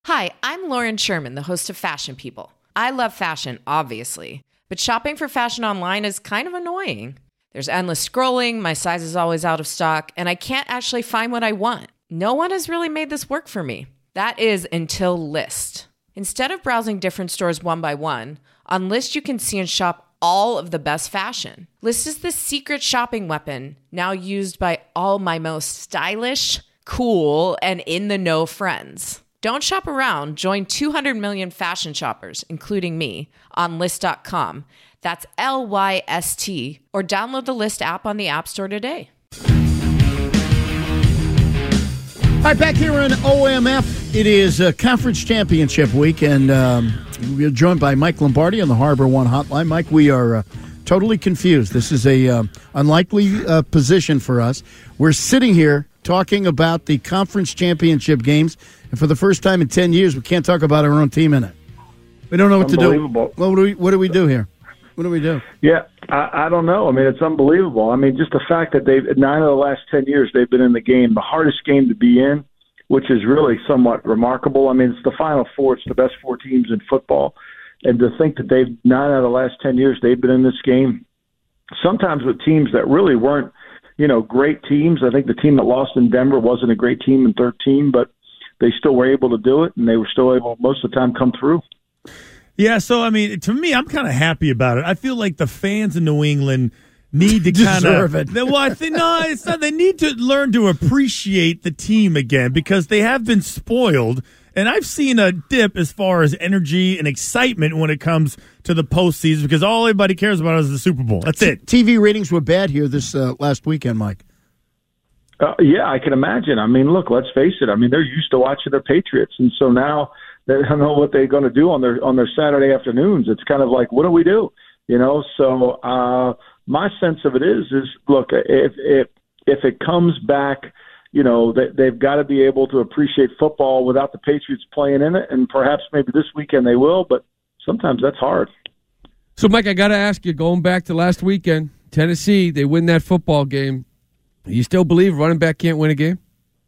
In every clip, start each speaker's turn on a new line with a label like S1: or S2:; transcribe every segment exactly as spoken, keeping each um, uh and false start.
S1: Hi, I'm Lauren Sherman, the host of Fashion People. I love fashion, obviously, but shopping for fashion online is kind of annoying. There's endless scrolling, my size is always out of stock, and I can't actually find what I want. No one has really made this work for me. That is until Lyst. Instead of browsing different stores one by one, on Lyst you can see and shop all of the best fashion. Lyst is the secret shopping weapon, now used by all my most stylish, cool, and in-the-know friends. Don't shop around. Join two hundred million fashion shoppers, including me, on Lyst dot com. That's L Y S T. Or download the Lyst app on the App Store today.
S2: All right, back here in O M F, it is uh, Conference Championship Week, and um, we're joined by Mike Lombardi on the Harbor One Hotline. Mike, we are uh, totally confused. This is a uh, unlikely uh, position for us. We're sitting here talking about the Conference Championship games, and for the first time in ten years, we can't talk about our own team in it. We don't know what to do. Well, what do we, what do we do here? What do we do?
S3: Yeah, I, I don't know. I mean, it's unbelievable. I mean, just the fact that they've nine of the last ten years they've been in the game, the hardest game to be in, which is really somewhat remarkable. I mean, it's the Final Four. It's the best four teams in football. And to think that they've nine out of the last ten years they've been in this game, sometimes with teams that really weren't, you know, great teams. I think the team that lost in Denver wasn't a great team in thirteen, but they still were able to do it, and they were still able most of the time come through.
S4: Yeah, so, I mean, to me, I'm kind of happy about it. I feel like the fans in New England need to kind of
S2: deserve it.
S4: Well, I think no, it's not. They need to learn to appreciate the team again because they have been spoiled. And I've seen a dip as far as energy and excitement when it comes to the postseason because all anybody cares about is the Super Bowl. That's it.
S2: T V ratings were bad here this uh, last weekend, Mike.
S3: Uh, yeah, I can imagine. I mean, look, let's face it. I mean, they're used to watching their Patriots, and so now they don't know what they're going to do on their on their Saturday afternoons. It's kind of like, what do we do? You know. So uh, my sense of it is, is look, if if if it comes back, you know, they, they've got to be able to appreciate football without the Patriots playing in it, and perhaps maybe this weekend they will, but sometimes that's hard.
S5: So, Mike, I got to ask you, going back to last weekend, Tennessee, they win that football game. You still believe running back can't win a game?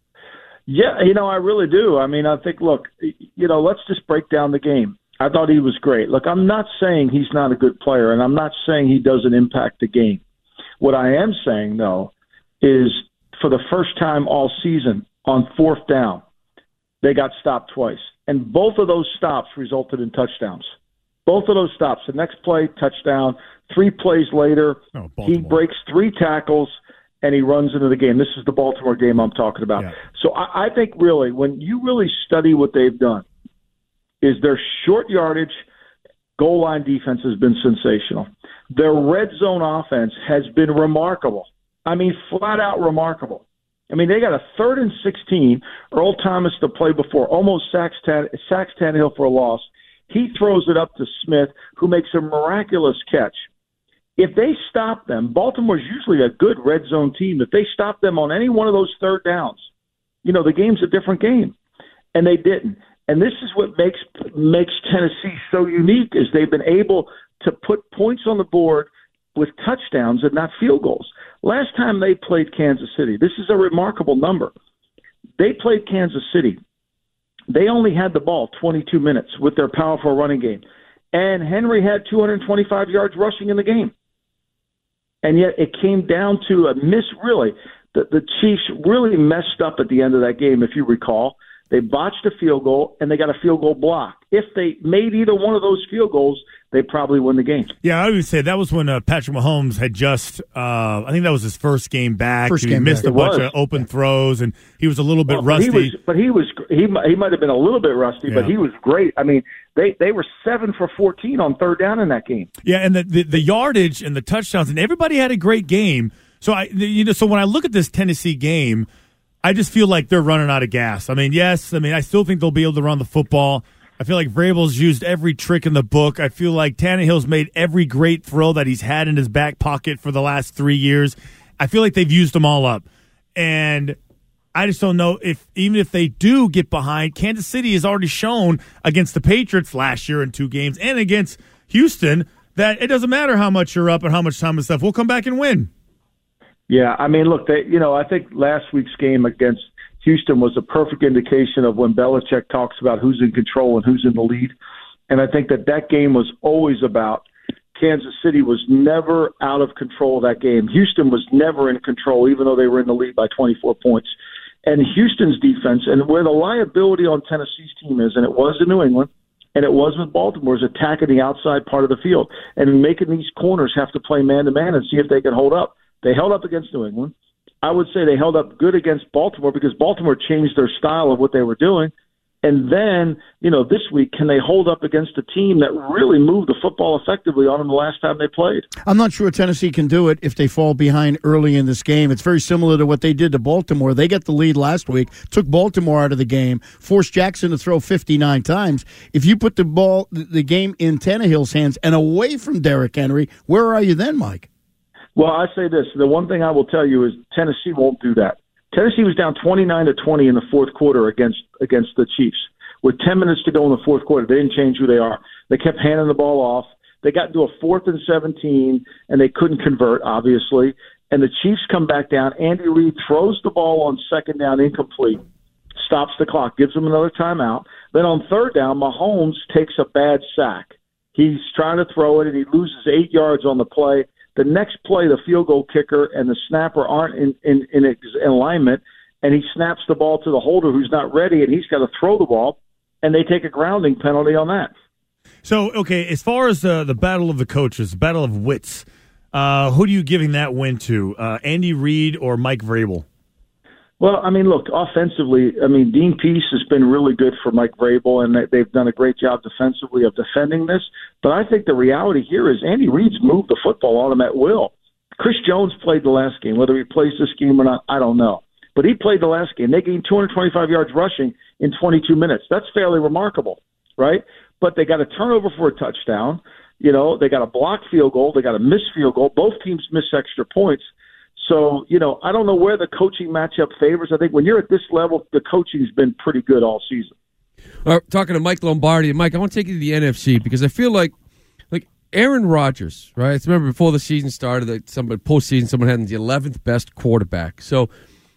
S3: Yeah, you know, I really do. I mean, I think, look, you know, let's just break down the game. I thought he was great. Look, I'm not saying he's not a good player, and I'm not saying he doesn't impact the game. What I am saying, though, is for the first time all season on fourth down, they got stopped twice. And both of those stops resulted in touchdowns. Both of those stops. The next play, touchdown. Three plays later,
S4: oh,
S3: he breaks three tackles, and he runs into the game. This is the Baltimore game I'm talking about.
S4: Yeah.
S3: So I, I think really, when you really study what they've done, is their short yardage, goal line defense has been sensational. Their red zone offense has been remarkable. I mean, flat out remarkable. I mean, they got a third and sixteen. Earl Thomas, the play before, almost sacks, Tan- sacks Tannehill for a loss. He throws it up to Smith, who makes a miraculous catch. If they stop them, Baltimore's usually a good red zone team. If they stop them on any one of those third downs, you know, the game's a different game. And they didn't. And this is what makes makes Tennessee so unique, is they've been able to put points on the board with touchdowns and not field goals. Last time they played Kansas City, this is a remarkable number. They played Kansas City. They only had the ball twenty-two minutes with their powerful running game. And Henry had two hundred twenty-five yards rushing in the game. And yet it came down to a miss, really. The, the Chiefs really messed up at the end of that game, if you recall. They botched a field goal, and they got a field goal block. If they made either one of those field goals, they probably win the game.
S4: Yeah, I would say that was when uh, Patrick Mahomes had just, uh, I think that was his first game back.
S2: First
S4: he
S2: game
S4: missed
S2: back.
S4: a bunch
S3: was.
S4: of open throws, and he was a little bit
S3: Well,
S4: rusty.
S3: He was, but he was he he might have been a little bit rusty,
S4: Yeah.
S3: but he was great. I mean, they they were seven for fourteen on third down in that game.
S4: Yeah, and the, the the yardage and the touchdowns, and everybody had a great game. So I, you know, so when I look at this Tennessee game, I just feel like they're running out of gas. I mean, yes, I mean, I still think they'll be able to run the football. I feel like Vrabel's used every trick in the book. I feel like Tannehill's made every great throw that he's had in his back pocket for the last three years. I feel like they've used them all up. And I just don't know if, even if they do get behind, Kansas City has already shown against the Patriots last year in two games and against Houston that it doesn't matter how much you're up and how much time and stuff. We'll come back and win.
S3: Yeah, I mean, look, they, you know, I think last week's game against Houston was a perfect indication of when Belichick talks about who's in control and who's in the lead. And I think that that game was always about Kansas City was never out of control of that game. Houston was never in control, even though they were in the lead by twenty-four points. And Houston's defense, and where the liability on Tennessee's team is, and it was in New England, and it was with Baltimore, is attacking the outside part of the field and making these corners have to play man-to-man and see if they can hold up. They held up against New England. I would say they held up good against Baltimore because Baltimore changed their style of what they were doing. And then, you know, this week, can they hold up against a team that really moved the football effectively on them the last time they played?
S2: I'm not sure Tennessee can do it if they fall behind early in this game. It's very similar to what they did to Baltimore. They got the lead last week, took Baltimore out of the game, forced Jackson to throw fifty-nine times. If you put the ball, the game in Tannehill's hands and away from Derrick Henry, where are you then, Mike?
S3: Well, I say this. The one thing I will tell you is Tennessee won't do that. Tennessee was down twenty-nine to twenty in the fourth quarter against against the Chiefs. With ten minutes to go in the fourth quarter, they didn't change who they are. They kept handing the ball off. They got into a fourth and seventeen, and they couldn't convert, obviously. And the Chiefs come back down. Andy Reid throws the ball on second down incomplete, stops the clock, gives them another timeout. Then on third down, Mahomes takes a bad sack. He's trying to throw it, and he loses eight yards on the play. The next play, the field goal kicker and the snapper aren't in, in, in, in alignment, and he snaps the ball to the holder who's not ready, and he's got to throw the ball, and they take a grounding penalty on that.
S4: So, okay, as far as uh, the battle of the coaches, the battle of wits, uh, who are you giving that win to, uh, Andy Reid or Mike Vrabel?
S3: Well, I mean, look, offensively, I mean, Dean Pease has been really good for Mike Vrabel, and they've done a great job defensively of defending this. But I think the reality here is Andy Reid's moved the football on him at will. Chris Jones played the last game. Whether he plays this game or not, I don't know. But he played the last game. They gained two hundred twenty-five yards rushing in twenty-two minutes. That's fairly remarkable, right? But they got a turnover for a touchdown. You know, they got a blocked field goal. They got a missed field goal. Both teams missed extra points. So, you know, I don't know where the coaching matchup favors. I think when you're at this level, the coaching's been pretty good all season.
S5: All right, talking to Mike Lombardi. And Mike, I want to take you to the N F C because I feel like like Aaron Rodgers, right? I remember before the season started, that somebody postseason, someone had him the eleventh best quarterback. So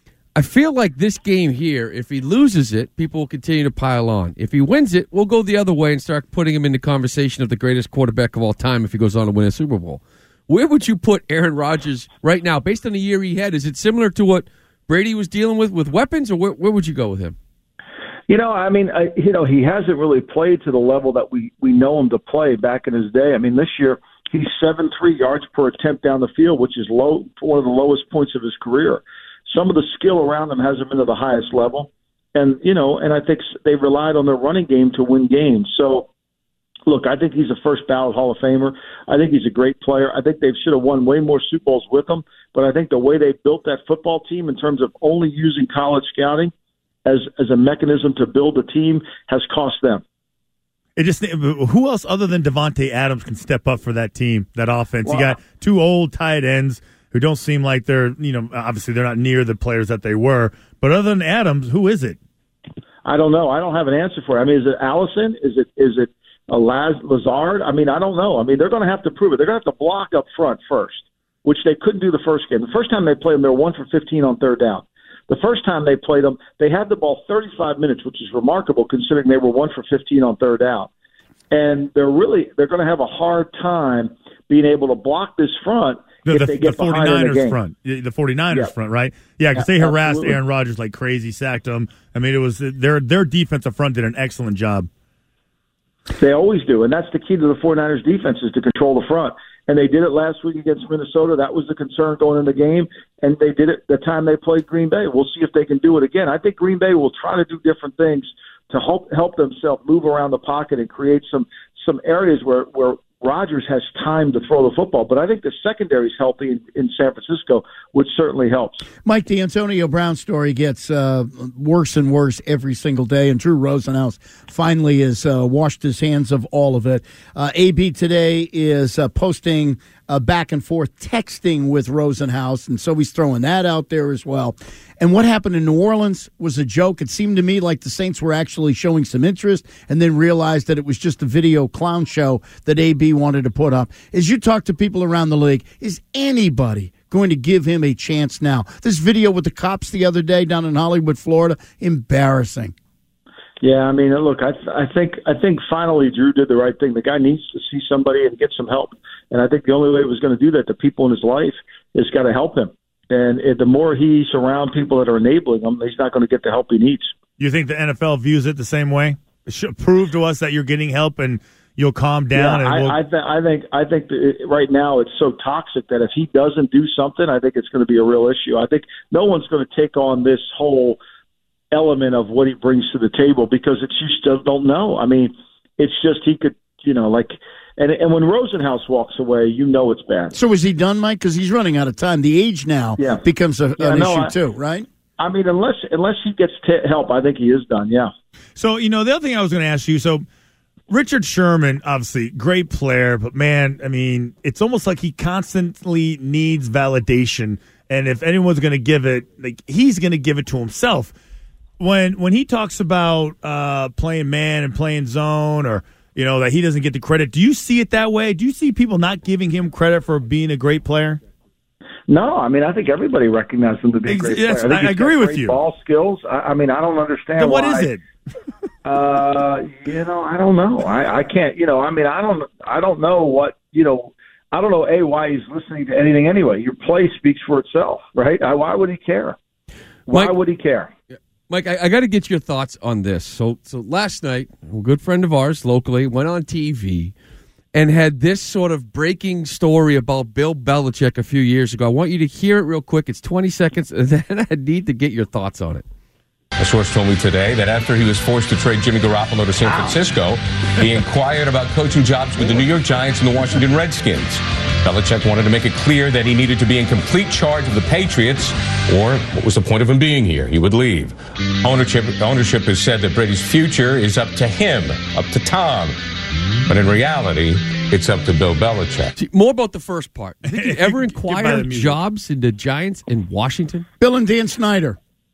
S5: I feel like this game here, if he loses it, people will continue to pile on. If he wins it, we'll go the other way and start putting him in the conversation of the greatest quarterback of all time if he goes on to win a Super Bowl. Where would you put Aaron Rodgers right now, based on the year he had? Is it similar to what Brady was dealing with with weapons, or where, where would you go with him?
S3: You know, I mean, I, you know, he hasn't really played to the level that we, we know him to play back in his day. I mean, this year he's seven point three yards per attempt down the field, which is low, one of the lowest points of his career. Some of the skill around him hasn't been to the highest level. And, you know, and I think they've relied on their running game to win games. So, look, I think he's a first ballot Hall of Famer. I think he's a great player. I think they should have won way more Super Bowls with him. But I think the way they built that football team in terms of only using college scouting as as a mechanism to build a team has cost them.
S4: It just who else other than Devontae Adams can step up for that team, that offense? Wow. You got two old tight ends who don't seem like they're, you know, obviously they're not near the players that they were. But other than Adams, who is it?
S3: I don't know. I don't have an answer for it. I mean, is it Allison? Is it is it a Laz Lazard? I mean, I don't know. I mean, they're going to have to prove it. They're going to have to block up front first, which they couldn't do the first game. The first time they played them, they were one for fifteen on third down. The first time they played them, they had the ball thirty-five minutes, which is remarkable considering they were one for fifteen on third down. And they're really they're going to have a hard time being able to block this front
S4: the,
S3: if
S4: the,
S3: they get
S4: the
S3: behind in the game.
S4: front. The 49ers
S3: yeah.
S4: front, right? Yeah, because
S3: yeah,
S4: they harassed
S3: absolutely.
S4: Aaron Rodgers like crazy, sacked him. I mean, it was their their defensive front did an excellent job.
S3: They always do, and that's the key to the 49ers defense is to control the front. And they did it last week against Minnesota. That was the concern going in the game, and they did it the time they played Green Bay. We'll see if they can do it again. I think Green Bay will try to do different things to help help themselves move around the pocket and create some some areas where, where Rodgers has time to throw the football. But I think the secondary is healthy in, in San Francisco, which certainly helps.
S2: Mike, the Antonio Brown story gets uh, worse and worse every single day, and Drew Rosenhaus finally has uh, washed his hands of all of it. Uh, A B today is uh, posting uh, back and forth texting with Rosenhaus, and so he's throwing that out there as well. And what happened in New Orleans was a joke. It seemed to me like the Saints were actually showing some interest and then realized that it was just a video clown show that A B wanted to put up. As you talk to people around the league, is anybody going to give him a chance now? This video with the cops the other day down in Hollywood, Florida, embarrassing.
S3: Yeah, I mean, look, I I think I think finally Drew did the right thing. The guy needs to see somebody and get some help, and I think the only way he was going to do that, the people in his life, is got to help him. And it, the more he surrounds people that are enabling him, he's not going to get the help he needs.
S4: You think the N F L views it the same way? Should prove to us that you're getting help and you'll calm down.
S3: Yeah,
S4: and we'll...
S3: I, I, th- I think I think that it, right now it's so toxic that if he doesn't do something, I think it's going to be a real issue. I think no one's going to take on this whole element of what he brings to the table because it's you still don't know. I mean, it's just he could, you know, like, and and when Rosenhaus walks away, you know it's bad.
S2: So is he done, Mike? Because he's running out of time. The age now
S3: yeah.
S2: becomes a,
S3: yeah,
S2: an
S3: no,
S2: issue
S3: I,
S2: too, right?
S3: I mean, unless unless he gets t- help, I think he is done. Yeah.
S4: So you know, the other thing I was going to ask you, so. Richard Sherman, obviously, great player, but man, I mean, it's almost like he constantly needs validation. And if anyone's going to give it, like he's going to give it to himself. When when he talks about uh, playing man and playing zone, or you know that he doesn't get the credit, do you see it that way? Do you see people not giving him credit for being a great player?
S3: No, I mean, I think everybody recognizes him to be a great
S4: yes,
S3: player. I, think
S4: I agree with you.
S3: Ball skills. I, I mean, I don't understand.
S4: Then what
S3: why.
S4: is it?
S3: Uh, you know, I don't know. I, I can't, you know, I mean, I don't, I don't know what, you know, I don't know, A, why he's listening to anything anyway. Your play speaks for itself, right? I, why would he care? Why
S5: Mike,
S3: would he care?
S5: Mike, I, I got to get your thoughts on this. So, so last night, a good friend of ours locally went on T V and had this sort of breaking story about Bill Belichick a few years ago. I want you to hear it real quick. It's twenty seconds, and then I need to get your thoughts on it.
S6: A source told me today that after he was forced to trade Jimmy Garoppolo to San Francisco, he inquired about coaching jobs with the New York Giants and the Washington Redskins. Belichick wanted to make it clear that he needed to be in complete charge of the Patriots, or what was the point of him being here? He would leave. Ownership, ownership has said that Brady's future is up to him, up to Tom. But in reality, it's up to Bill Belichick.
S5: See, more about the first part. Did you ever inquire jobs in the Giants in Washington?
S2: Bill and Dan Snyder.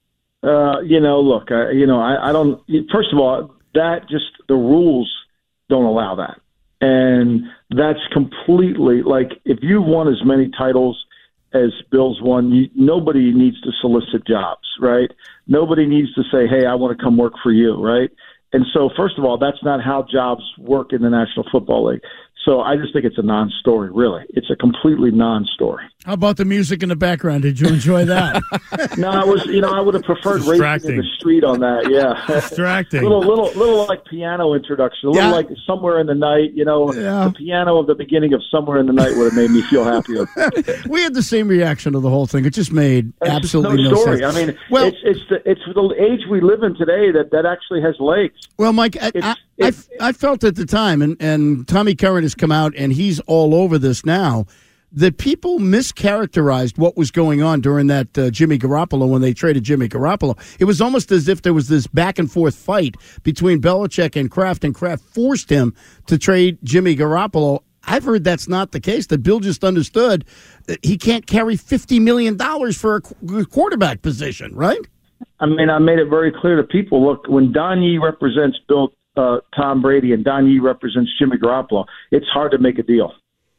S3: Uh, you know, look, I, you know, I, I don't. First of all, that just the rules don't allow that, and that's completely like if you won as many titles as Bill's won, you, nobody needs to solicit jobs, right? Nobody needs to say, "Hey, I want to come work for you," right? And so, first of all, that's not how jobs work in the National Football League. So I just think it's a non-story, really. It's a completely non-story.
S2: How about the music in the background? Did you enjoy that?
S3: No, I was, you know, I would have preferred racing in the street on that. Yeah,
S4: distracting.
S3: little, little, little like piano introduction. A little
S2: yeah.
S3: like Somewhere in the Night. You know,
S2: yeah.
S3: the piano of the beginning of Somewhere in the Night would have made me feel happier.
S2: We had the same reaction to the whole thing. It just made
S3: It's
S2: absolutely
S3: no
S2: no
S3: story.
S2: sense.
S3: I mean,
S2: well,
S3: it's it's the it's the age we live in today that that actually has legs.
S2: Well, Mike, I, I, I, I felt at the time, and, and Tommy Curran has come out, and he's all over this now, that people mischaracterized what was going on during that uh, Jimmy Garoppolo when they traded Jimmy Garoppolo. It was almost as if there was this back-and-forth fight between Belichick and Kraft, and Kraft forced him to trade Jimmy Garoppolo. I've heard that's not the case, that Bill just understood that he can't carry fifty million dollars for a qu- quarterback position, right?
S3: I mean, I made it very clear to people, look, when Don Yee represents Bill uh, Tom Brady and Don Yee represents Jimmy Garoppolo, it's hard to make a deal.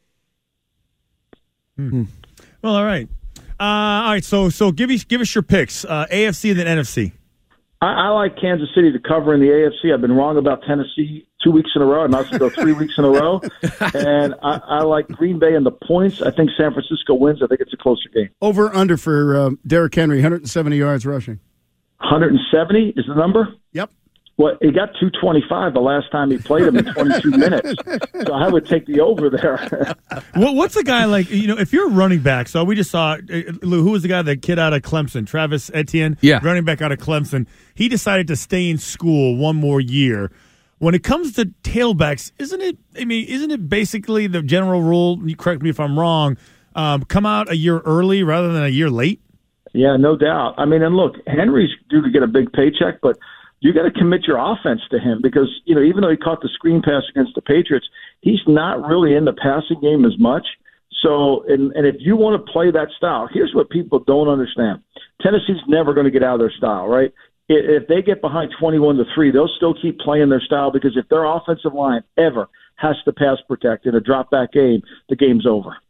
S4: Hmm. Well, all right. Uh, all right, so so give, me, give us your picks, uh, A F C and then N F C.
S3: I, I like Kansas City to cover in the A F C. I've been wrong about Tennessee two weeks in a row. I might go three weeks in a row. And I, I like Green Bay and the points. I think San Francisco wins. I think it's a closer game.
S2: Over under for uh, Derrick Henry, one hundred seventy yards rushing.
S3: one hundred seventy is the number?
S2: Yep.
S3: Well, he got two twenty-five the last time he played him in twenty-two minutes. So I would take the over there.
S4: Well, what's a guy like, you know, if you're a running back, so we just saw, uh, Lou, who was the guy, the kid out of Clemson, Travis Etienne?
S5: Yeah.
S4: Running back out of Clemson. He decided to stay in school one more year. When it comes to tailbacks, isn't it, I mean, isn't it basically the general rule, you correct me if I'm wrong, um, come out a year early rather than a year late?
S3: Yeah, no doubt. I mean, and look, Henry's due to get a big paycheck, but you got to commit your offense to him because, you know, even though he caught the screen pass against the Patriots, he's not really in the passing game as much. So, and, and if you want to play that style, here's what people don't understand. Tennessee's never going to get out of their style, right? If they get behind twenty-one to three, they'll still keep playing their style because if their offensive line ever has to pass protect in a drop back game, the game's over.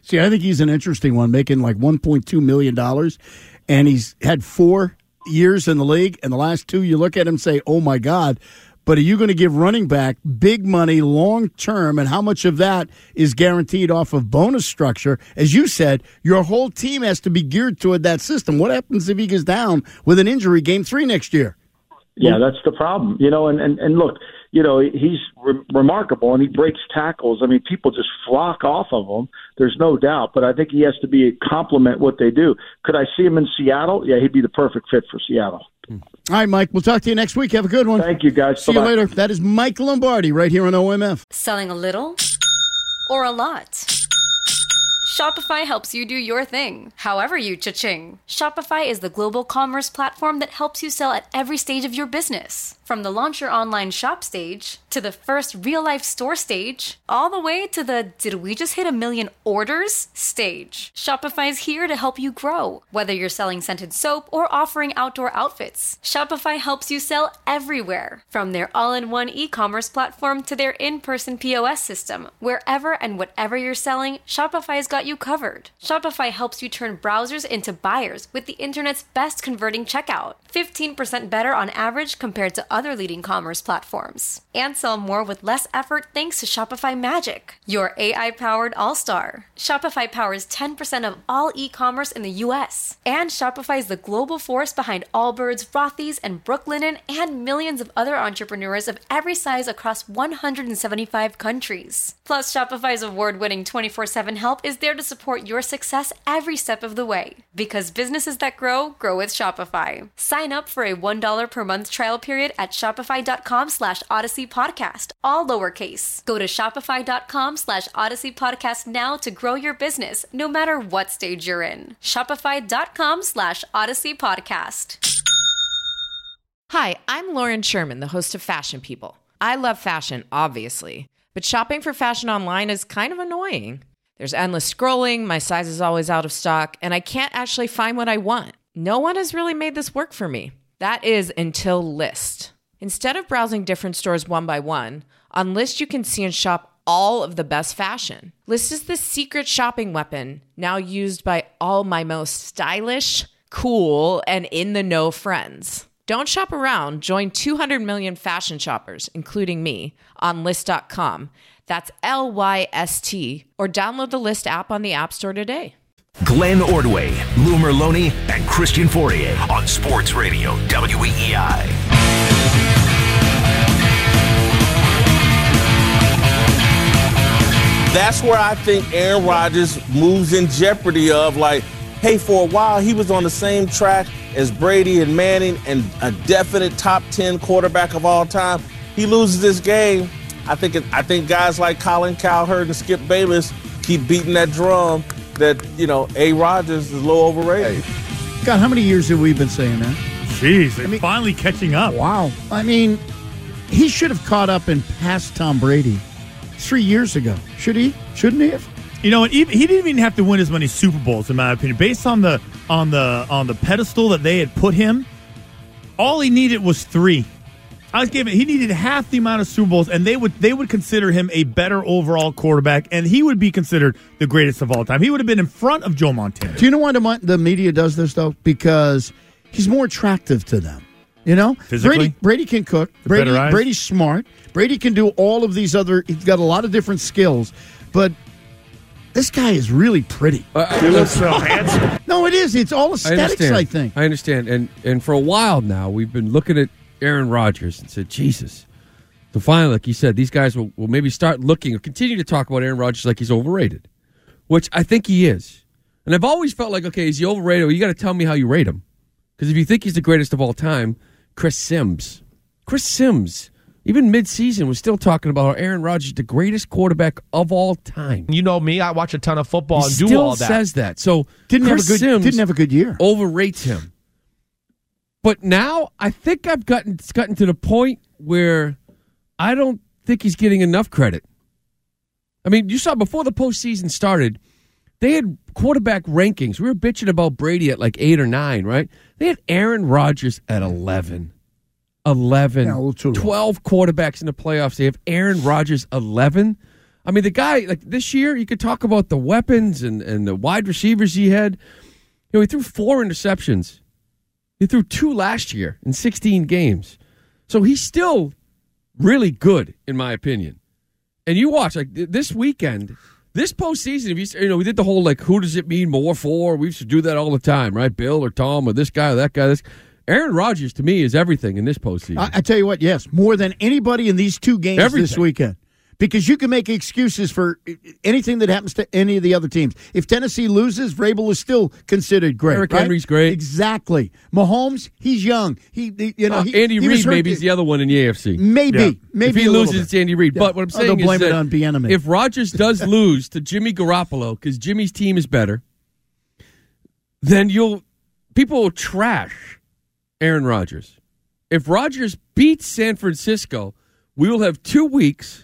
S2: See, I think he's an interesting one, making like one point two million dollars, and he's had four years in the league, and the last two you look at him and say, oh, my God. But are you going to give running back big money long term, and how much of that is guaranteed off of bonus structure? As you said, your whole team has to be geared toward that system. What happens if he goes down with an injury game three next year?
S3: Yeah, that's the problem. You know, and, and, and look, you know, he's re- remarkable, and he breaks tackles. I mean, people just flock off of him. There's no doubt. But I think he has to be complement what they do. Could I see him in Seattle? Yeah, he'd be the perfect fit for Seattle.
S2: All right, Mike, we'll talk to you next week. Have a good one.
S3: Thank you, guys.
S2: See
S3: Bye-bye.
S2: you later. That is Mike Lombardi right here on O M F.
S7: Selling a little or a lot? Shopify helps you do your thing, however you cha-ching. Shopify is the global commerce platform that helps you sell at every stage of your business. From the launch your online shop stage, to the first real-life store stage, all the way to the did we just hit a million orders stage. Shopify's here to help you grow. Whether you're selling scented soap or offering outdoor outfits, Shopify helps you sell everywhere. From their all-in-one e-commerce platform to their in-person P O S system, wherever and whatever you're selling, Shopify's got you covered. Shopify helps you turn browsers into buyers with the internet's best converting checkout. fifteen percent better on average compared to other leading commerce platforms. And sell more with less effort thanks to Shopify Magic, your A I-powered all-star. Shopify powers ten percent of all e-commerce in the U S. And Shopify is the global force behind Allbirds, Rothy's, and Brooklinen, and millions of other entrepreneurs of every size across one hundred seventy-five countries. Plus, Shopify's award-winning twenty-four seven help is there to support your success every step of the way. Because businesses that grow, grow with Shopify. Sign up for a one dollar per month trial period at shopify.com slash Odyssey Podcast, all lowercase. Go to shopify.com slash Odyssey Podcast now to grow your business, no matter what stage you're in. Shopify.com slash Odyssey Podcast.
S1: Hi, I'm Lauren Sherman, the host of Fashion People. I love fashion, obviously, but shopping for fashion online is kind of annoying. There's endless scrolling, my size is always out of stock, and I can't actually find what I want. No one has really made this work for me. That is until Lyst. Instead of browsing different stores one by one, on Lyst you can see and shop all of the best fashion. Lyst is the secret shopping weapon now used by all my most stylish, cool, and in-the-know friends. Don't shop around. Join two hundred million fashion shoppers, including me, on Lyst dot com. That's L Y S T, or download the Lyst app on the App Store today.
S8: Glenn Ordway, Lou Merloni, and Christian Fourier on Sports Radio W E E I.
S9: That's where I think Aaron Rodgers moves in jeopardy of, like, hey, for a while he was on the same track as Brady and Manning and a definite top ten quarterback of all time. He loses this game. I think it, I think guys like Colin Cowherd and Skip Bayless keep beating that drum that, you know, A. Rodgers is a little overrated.
S2: Hey. God, how many years have we been saying that?
S4: Jeez, they're I mean, finally catching up.
S2: Wow. I mean, he should have caught up and passed Tom Brady three years ago. Should he? Shouldn't he have?
S4: You know, he didn't even have to win as many Super Bowls, in my opinion. Based on the on the on the pedestal that they had put him, all he needed was three. I was giving he needed half the amount of Super Bowls, and they would they would consider him a better overall quarterback, and he would be considered the greatest of all time. He would have been in front of Joe Montana.
S2: Do you know why the, the media does this though? Because he's more attractive to them. You know,
S4: physically,
S2: Brady, Brady can cook.
S4: The
S2: Brady,
S4: better eyes.
S2: Brady's smart. Brady can do all of these other. He's got a lot of different skills, but this guy is really pretty.
S5: Uh,
S4: he looks so handsome.
S2: No, it is. It's all aesthetics,
S5: I,
S2: I think.
S5: I understand. And and for a while now, we've been looking at Aaron Rodgers and said, Jesus. So finally, like you said, these guys will, will maybe start looking or continue to talk about Aaron Rodgers like he's overrated, which I think he is. And I've always felt like, okay, is he overrated? Well, you got to tell me how you rate him. Because if you think he's the greatest of all time, Chris Sims. Chris Sims, even mid-season, was still talking about how Aaron Rodgers is the greatest quarterback of all time.
S10: You know me, I watch a ton of football
S5: he
S10: and
S5: still
S10: do all that.
S5: says that. So
S2: didn't
S5: Chris
S2: have a good
S5: Sims
S2: didn't have a good year.
S5: Overrates him. But now I think I've gotten it's gotten to the point where I don't think he's getting enough credit. I mean, you saw before the postseason started, they had quarterback rankings. We were bitching about Brady at like eight or nine, right? They had Aaron Rodgers at eleven. eleven.
S2: Yeah, a little too low.
S5: twelve quarterbacks in the playoffs. They have Aaron Rodgers eleven. I mean, the guy, like this year, you could talk about the weapons and, and the wide receivers he had. You know, he threw four interceptions. He threw two last year in sixteen games. So he's still really good, in my opinion. And you watch, like, this weekend, this postseason, if you, you know, we did the whole, like, who does it mean more for? We used to do that all the time, right? Bill or Tom or this guy or that guy. This Aaron Rodgers, to me, is everything in this postseason.
S2: I, I tell you what, yes, more than anybody in these two games everything. this weekend. Because you can make excuses for anything that happens to any of the other teams. If Tennessee loses, Vrabel is still considered great.
S5: Eric
S2: right?
S5: Henry's great.
S2: Exactly. Mahomes, he's young. He, he you know,
S5: uh,
S2: he,
S5: Andy
S2: he
S5: Reid maybe is the other one in the A F C.
S2: Maybe, yeah. maybe
S5: if he
S2: a
S5: loses, it's Andy Reid. Yeah. But what I'm saying
S2: oh, blame
S5: is
S2: it
S5: that
S2: on Bieniemy.
S5: If Rodgers does lose to Jimmy Garoppolo because Jimmy's team is better, then you'll people will trash Aaron Rodgers. If Rodgers beats San Francisco, we will have two weeks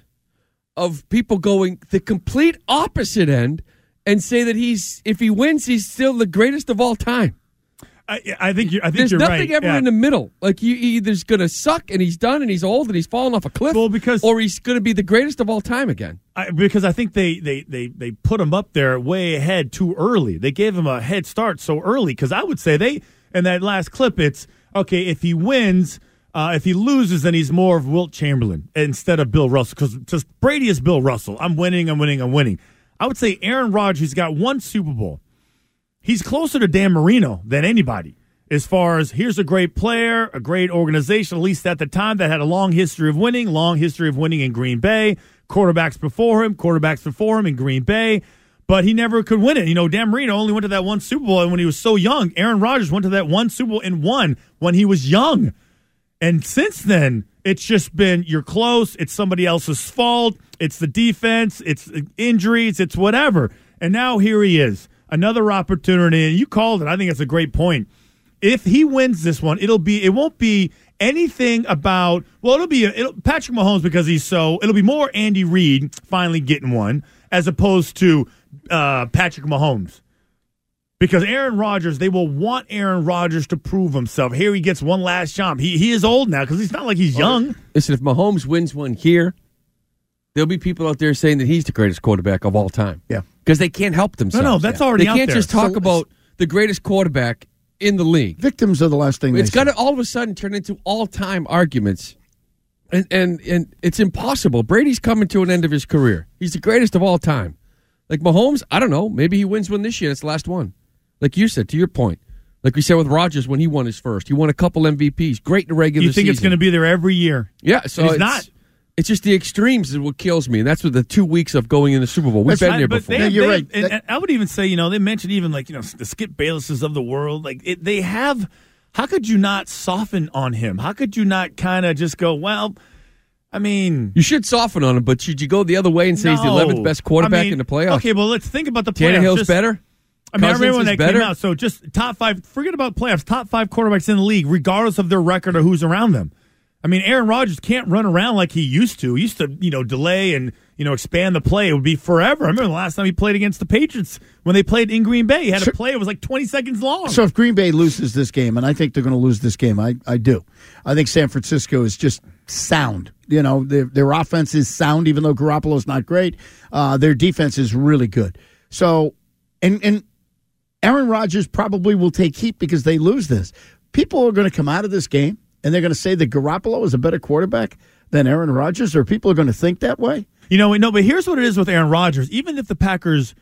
S5: of people going the complete opposite end and say that he's if he wins, he's still the greatest of all time.
S4: I, I think you're. I think
S5: There's
S4: you're
S5: nothing
S4: right.
S5: ever
S4: yeah.
S5: in the middle. Like you, he either's going to suck and he's done and he's old and he's fallen off a cliff,
S4: well, because,
S5: or he's going to be the greatest of all time again.
S4: I, because I think they, they, they, they put him up there way ahead too early. They gave him a head start so early because I would say they in that last clip it's okay if he wins. Uh, if he loses, then he's more of Wilt Chamberlain instead of Bill Russell because just Brady is Bill Russell. I'm winning, I'm winning, I'm winning. I would say Aaron Rodgers got one Super Bowl. He's closer to Dan Marino than anybody as far as here's a great player, a great organization, at least at the time, that had a long history of winning, long history of winning in Green Bay, quarterbacks before him, quarterbacks before him in Green Bay, but he never could win it. You know, Dan Marino only went to that one Super Bowl when he was so young. Aaron Rodgers went to that one Super Bowl and won when he was young. And since then, it's just been you're close, it's somebody else's fault, it's the defense, it's injuries, it's whatever. And now here he is, another opportunity, and you called it. I think it's a great point. If he wins this one, it'll be it won't be anything about, well, it'll be it'll, Patrick Mahomes because he's so, it'll be more Andy Reid finally getting one as opposed to uh, Patrick Mahomes. Because Aaron Rodgers, they will want Aaron Rodgers to prove himself. Here he gets one last jump. He he is old now because he's not like he's young.
S5: Listen, if Mahomes wins one here, there'll be people out there saying that he's the greatest quarterback of all time.
S2: Yeah.
S5: Because they can't help themselves.
S4: No, no, that's already
S5: They
S4: out
S5: can't
S4: there.
S5: just talk
S2: So-
S5: about the greatest quarterback in the league.
S2: Victims are the last thing
S5: It's
S2: they
S5: got
S2: say.
S5: to all of a sudden turn into all-time arguments. And, and and it's impossible. Brady's coming to an end of his career. He's the greatest of all time. Like Mahomes, I don't know. Maybe he wins one this year. It's the last one. Like you said, to your point. Like we said with Rodgers when he won his first. He won a couple M V Ps. Great in the regular
S4: You think
S5: season.
S4: it's going to be there every year?
S5: Yeah, so
S4: And
S5: it's
S4: it's not.
S5: It's just the extremes is what kills me. And that's what the two weeks of going in the Super Bowl. We've
S2: That's
S5: been
S2: right,
S5: there
S4: But
S5: before.
S4: they,
S2: Yeah, you're
S4: they-
S2: right.
S4: And,
S2: That-
S4: and I would even say, you know, they mentioned even like, you know, the Skip Baylesses of the world. Like it, they have, how could you not soften on him? How could you not kind of just go, well, I mean.
S5: You should soften on him, but should you go the other way and say he's the
S4: no.
S5: eleventh best quarterback
S4: I mean,
S5: in the playoffs?
S4: Okay, well, let's think about the playoffs.
S5: Tannehill's
S4: Just-
S5: better?
S4: I mean,
S5: Cousins
S4: I remember when
S5: is
S4: that
S5: better?
S4: came out. So just top five, forget about playoffs, top five quarterbacks in the league, regardless of their record or who's around them. I mean, Aaron Rodgers can't run around like he used to. He used to, you know, delay and, you know, expand the play. It would be forever. I remember the last time he played against the Patriots when they played in Green Bay. He had a play. It was like twenty seconds long.
S2: So if Green Bay loses this game, and I think they're going to lose this game, I, I do. I think San Francisco is just sound. You know, their, their offense is sound, even though Garoppolo's not great. Uh, their defense is really good. So, and and Aaron Rodgers probably will take heat because they lose this. People are going to come out of this game, and they're going to say that Garoppolo is a better quarterback than Aaron Rodgers, or people are going to think that way?
S4: You know, no, but here's what it is with Aaron Rodgers. Even if the Packers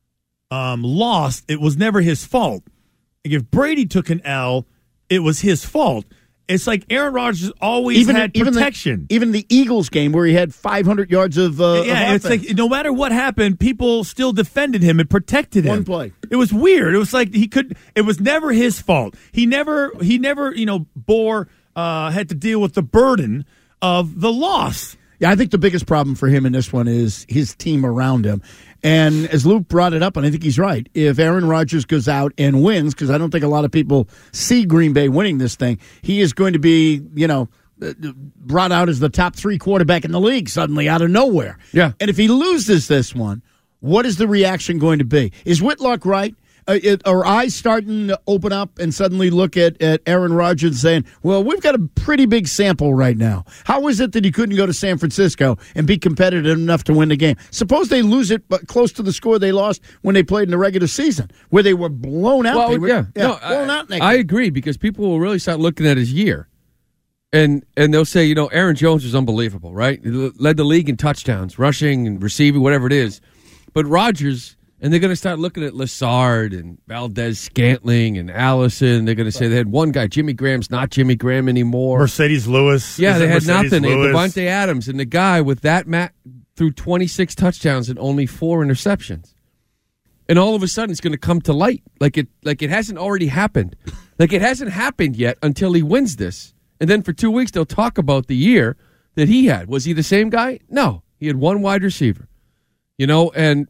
S4: um, lost, it was never his fault. Like if Brady took an L, it was his fault. It's like Aaron Rodgers always
S2: Even,
S4: had
S2: even
S4: protection.
S2: The, even the Eagles game where he had five hundred yards of uh,
S4: yeah,
S2: of
S4: it's
S2: offense.
S4: like no matter what happened, people still defended him and protected him.
S2: One play.
S4: It was weird. It was like he could. It was never his fault. He never. He never. You know, bore. Uh, had to deal with the burden of the loss.
S2: Yeah, I think the biggest problem for him in this one is his team around him. And as Luke brought it up, and I think he's right, if Aaron Rodgers goes out and wins, because I don't think a lot of people see Green Bay winning this thing, he is going to be, you know, brought out as the top three quarterback in the league suddenly out of nowhere.
S5: Yeah.
S2: And if he loses this one, what is the reaction going to be? Is Whitlock right? Uh, it, are eyes starting to open up and suddenly look at, at Aaron Rodgers saying, well, we've got a pretty big sample right now. How is it that he couldn't go to San Francisco and be competitive enough to win the game? Suppose they lose it but close to the score they lost when they played in the regular season, where they were blown out.
S5: Well,
S2: they were,
S5: yeah,
S2: yeah
S5: no,
S2: blown
S5: I,
S2: out.
S5: I agree, because people will really start looking at his year. And and they'll say, you know, Aaron Jones was unbelievable, right? He led the league in touchdowns, rushing and receiving, whatever it is. But Rodgers, and they're going to start looking at Lassard and Valdez Scantling and Allison. They're going to say they had one guy, Jimmy Graham's not Jimmy Graham anymore.
S4: Mercedes Lewis.
S5: Yeah, they had
S4: Mercedes
S5: nothing. They had
S4: Lewis.
S5: Devontae Adams, and the guy with that mat threw twenty-six touchdowns and only four interceptions. And all of a sudden, it's going to come to light, like it like it hasn't already happened. Like it hasn't happened yet until he wins this. And then for two weeks, they'll talk about the year that he had. Was he the same guy? No. He had one wide receiver. You know, and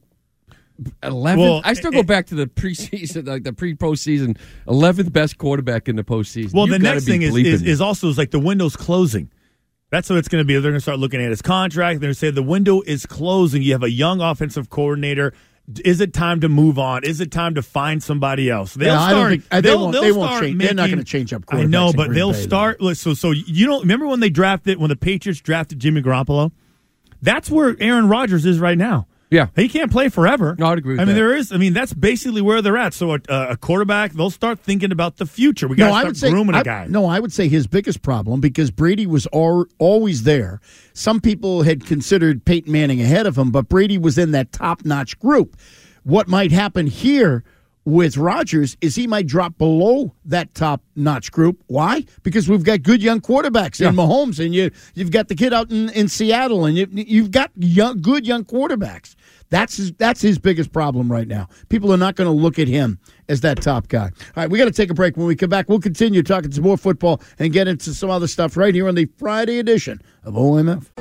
S5: eleven.
S4: Well,
S5: I still go back to the preseason, like the pre-postseason, eleventh best quarterback in the postseason.
S4: Well,
S5: You've
S4: the
S5: gotta
S4: next
S5: be
S4: thing is,
S5: bleeping
S4: is,
S5: me.
S4: is also is like the window's closing. That's what it's going to be. They're going to start looking at his contract. They're going to say the window is closing. You have a young offensive coordinator. Is it time to move on? Is it time to find somebody else? They'll
S2: Yeah, I
S4: start.
S2: don't think- uh, they
S4: they'll,
S2: won't-
S4: they'll
S2: they won't
S4: start
S2: change- they're not
S4: making-
S2: gonna change up
S4: I know,
S2: quarterbacks in
S4: but
S2: Green
S4: they'll
S2: Bay,
S4: start. So, so you don't remember when they drafted when the Patriots drafted Jimmy Garoppolo? That's where Aaron Rodgers is right now.
S5: Yeah,
S4: he can't play forever.
S5: No, I'd agree with
S4: I mean,
S5: that.
S4: there is. I mean, that's basically where they're at. So, a, a quarterback, they'll start thinking about the future. We got to
S2: I
S4: start
S2: would say,
S4: grooming
S2: I,
S4: a guy.
S2: No, I would say his biggest problem, because Brady was al- always there. Some people had considered Peyton Manning ahead of him, but Brady was in that top-notch group. What might happen here with Rodgers is he might drop below that top-notch group. Why? Because we've got good young quarterbacks
S5: Yeah.
S2: in Mahomes, and you, you've got the kid out in, in Seattle, and you, you've got young, good young quarterbacks. That's his, that's his biggest problem right now. People are not going to look at him as that top guy. All right, we got to take a break. When we come back, we'll continue talking some more football and get into some other stuff right here on the Friday edition of O M F.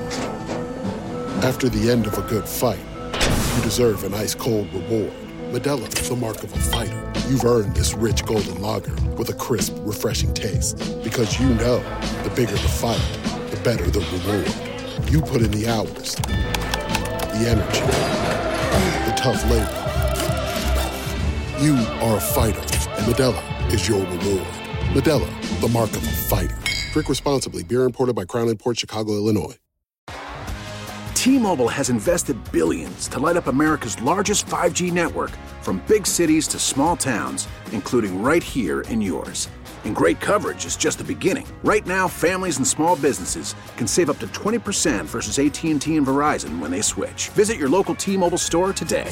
S11: After the end of a good fight, you deserve an ice-cold reward. Modelo is the mark of a fighter. You've earned this rich golden lager with a crisp, refreshing taste. Because you know, the bigger the fight, the better the reward. You put in the hours, the energy, the tough labor. You are a fighter, and Modelo is your reward. Modelo, the mark of a fighter. Drink responsibly. Beer imported by Crown Imports, Chicago, Illinois.
S12: T-Mobile has invested billions to light up America's largest five G network, from big cities to small towns, including right here in yours. And great coverage is just the beginning. Right now, families and small businesses can save up to twenty percent versus A T and T and Verizon when they switch. Visit your local T-Mobile store today.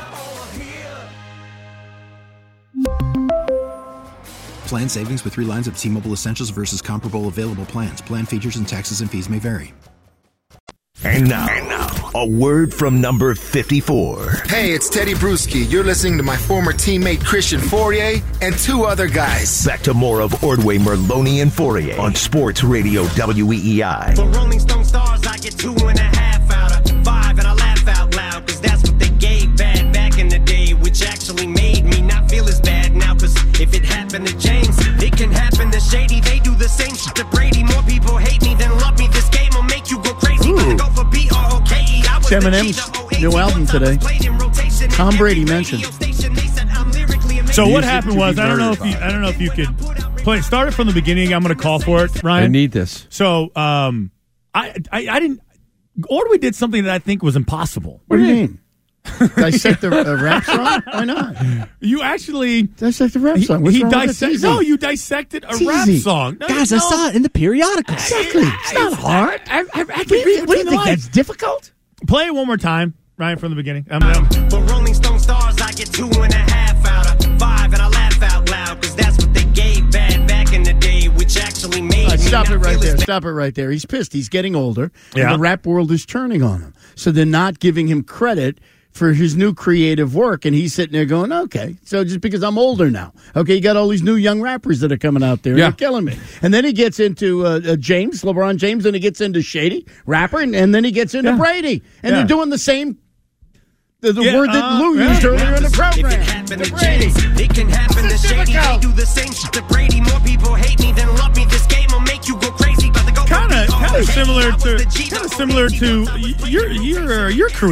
S13: Plan savings with three lines of T-Mobile Essentials versus comparable available plans. Plan features and taxes and fees may vary.
S8: And now, and now, a word from number fifty-four.
S14: Hey, it's Teddy Bruschi. You're listening to my former teammate Christian Fourier and two other guys.
S8: Back to more of Ordway, Merloni, and Fourier on Sports Radio W E E I.
S15: For Rolling Stone stars, I get two and a half out of five, and I laugh out loud, because that's what they gave bad back in the day, which actually made me not feel as bad now, because if it happened to James, it can happen to Shady. They do the same shit to Brady. More people hate me than love me. This game will make you go crazy. Go for B R O K E. I was the
S2: Eminem's new album today. Tom Brady mentioned.
S4: So what happened was, I don't know if you, I don't know if you could play. Start it from the beginning. I'm going to call for it, Ryan.
S5: I need this.
S4: So, um, I, I, I didn't. Ordway did something that I think was impossible.
S2: What do you mean? Dissect a, a rap song? Why not?
S4: You actually
S2: dissect a rap song. What's
S4: he
S2: wrong with it?
S4: dissect,
S2: It's
S4: no,
S2: easy.
S4: you dissected a
S2: It's
S4: rap
S2: easy.
S4: song. No,
S16: Guys,
S4: no.
S16: I saw it in the periodical.
S2: Exactly. It's not hard.
S4: I, I, I can
S2: What do you
S4: read
S2: think- what do you
S4: between the
S2: think,
S4: lines.
S2: that's difficult?
S4: Play it one more time, Ryan, from the beginning. I'm, I'm,
S15: For Rolling Stone stars, I get two and a half out of five, and I laugh out loud, because that's what they gave bad back in the day, which actually made
S2: All right,
S15: me
S2: stop
S15: not
S2: it right
S15: feel
S2: there.
S15: as
S2: Stop it right there. He's pissed. He's getting older.
S4: Yeah.
S2: And the rap world is turning on him. So they're not giving him credit for his new creative work. And he's sitting there going, okay, so just because I'm older now. Okay, you got all these new young rappers that are coming out there.
S5: Yeah.
S2: They're killing me. And then he gets into uh, uh, James, LeBron James, and he gets into Shady, rapper, and, and then he gets into
S4: Yeah.
S2: Brady. And
S4: Yeah.
S2: they're doing the same, the, the
S4: Yeah,
S2: word that
S4: uh,
S2: Lou
S4: yeah.
S2: used earlier in the
S15: If it
S2: program.
S15: happened
S2: To
S15: to
S2: Brady.
S15: James, it can happen to Shady. They do the same shit to Brady. More people hate me than love me. This game will make you go crazy. Kind
S4: kind of kind of similar to kind of similar to y- your your your career.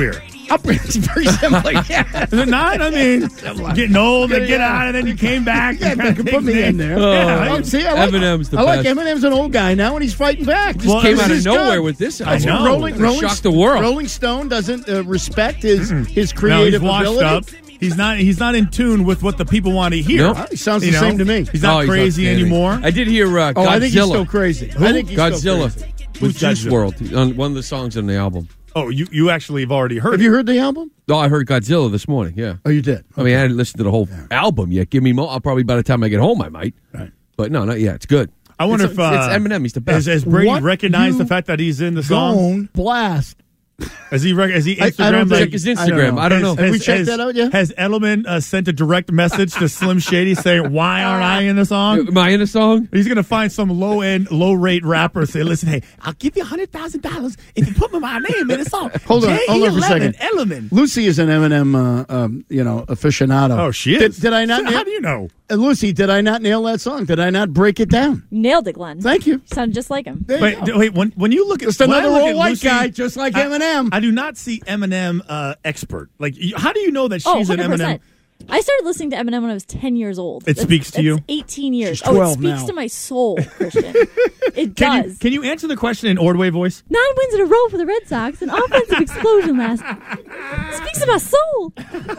S2: It's very similar. Yeah.
S4: Is it not? I mean, getting old and get out, and then you came back.
S2: Yeah,
S4: and
S2: you can put me in there.
S5: Oh,
S2: yeah, I, see, I like,
S5: Eminem's the
S2: I like
S5: best.
S2: Eminem's an old guy now, and he's fighting back.
S5: Just well, came out of nowhere good. with this.
S4: I know.
S2: Rolling, Rolling,
S5: shocked the world.
S2: Rolling Stone doesn't uh, respect his
S4: Mm-mm.
S2: his creative
S4: no, he's
S2: ability.
S4: Up. He's not. He's not in tune with what the people want to hear.
S2: Nope. He sounds
S4: you
S2: the
S4: know?
S2: same to me.
S4: He's not
S5: oh,
S4: crazy
S5: he's
S4: anymore.
S5: I did hear uh, Godzilla.
S2: Oh, I think he's still crazy.
S5: Who?
S2: I think he's
S5: Godzilla
S2: still crazy.
S5: with Juice
S4: Godzilla?
S5: world on one of the songs on the album.
S4: Oh, you you actually have already heard.
S2: Have
S4: it.
S2: you heard the album?
S5: No, I heard Godzilla this morning. Yeah.
S2: Oh, you did. Okay.
S5: I mean, I hadn't listened to the whole yeah. album yet. Give me more. I'll probably by the time I get home, I might.
S2: Right.
S5: But no, not yet. It's good.
S4: I wonder
S5: it's,
S4: if uh,
S5: it's Eminem. He's the best.
S4: Has, has Brady
S2: What
S4: recognized
S2: you
S4: the fact that he's in the song?
S2: Don't blast.
S4: Has he? Has he
S2: I- I
S4: Instagram?
S2: don't
S4: like,
S5: Check his Instagram. I don't know.
S2: Have we checked that out yet?
S4: Has Edelman uh, sent a direct message to Slim Shady saying, "Why aren't I in the song?"
S5: Am I in a song?
S4: He's gonna find some low end, low rate rapper. Say, "Listen, hey, I'll give you a hundred thousand dollars if you put my name in the song."
S2: Hold on, hold on for a second.
S4: Edelman.
S2: Lucy is an Eminem, uh, um, you know, aficionado.
S4: Oh, she
S2: Did,
S4: is.
S2: did I not?
S4: So
S2: nail-
S4: how do you know?
S2: Uh, Lucy, did I not nail that song? Did I not break it down?
S16: Nailed it, Glenn.
S2: Thank you.
S16: Sounded just like him.
S2: There you
S4: Wait,
S2: go.
S4: wait. When when you look at
S2: Just
S4: when I
S2: another
S4: look
S2: old
S4: at
S2: white
S4: Lucy,
S2: guy, just like
S4: I,
S2: Eminem.
S4: I do not see Eminem uh, expert. Like, you- how do you know that she's
S16: Oh,
S4: an
S16: one hundred
S4: Eminem?
S16: percent. I started listening to Eminem when I was ten years old.
S4: It
S16: That's-
S4: speaks to
S16: that's
S4: you?
S16: eighteen years.
S2: She's
S16: oh, it
S2: twelve
S16: speaks
S2: now.
S16: to my soul, Christian. It
S4: Can
S16: does.
S4: you can you answer the question in Ordway voice?
S16: Nine wins in a row for the Red Sox, an offensive explosion last. Speaks to my soul.